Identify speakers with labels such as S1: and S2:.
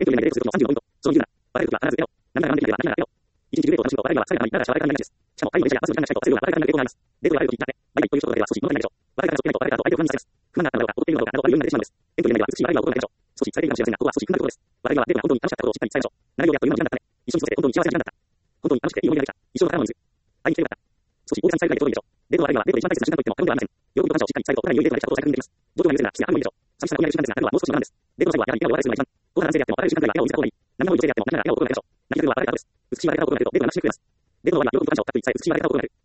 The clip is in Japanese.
S1: 遠距離内で冷凍すると35度。その技術な。バレるときは必ずゼロ。何が何できれば何が何がゼロ。一日冷凍の仕事は我々は疲れがない、だからシャワーがないです。しかも、愛のレジやバスの時間が近いと忘れるのは我々が冷凍があります。冷凍があるときになって、バイバイという人では少し物足りないでしょう。我々がそっけないと我々が相手を不安にさせます。不満があったのだろうか、踊っているのだろうか、などあるようになってしまうんです。遠距離内では美しい我々が踊らないでしょう。少しされているかもしれませんが、ここは少し不満なところです。我々はデートが本当に楽しかったことをしっかり伝えましょう。何をやっというのも時間だったね。一緒に過ごせて本当に幸せな時間だった。本当に楽しくていい思い出ができた。一緒の宝物水。会いに来てよかった。少し大げさに伝えるだけでどうでしょう。デートは我々はデートで一番大切な瞬間と言っても過言ではありません。喜びと感謝をしっかり伝えると、お互いに良いデートができたことを再確認できます。どうでもいいですが、質があるのもいいでしょう。寂しさが見える瞬間ですが、彼はもう少しの時間です。デートの最後はやはり笑顔でお別れするのが一番。どんな男性であっても別れる瞬間では笑顔を見せた方がいい。何でもいい女性であっても何なら笑顔を心がけましょう。泣き方は別れた後です。美しい笑い方を心がけるとデートが楽しく増えます。デートの終わりは喜びと感謝をたっぷり伝え、美しい笑い方を心がける。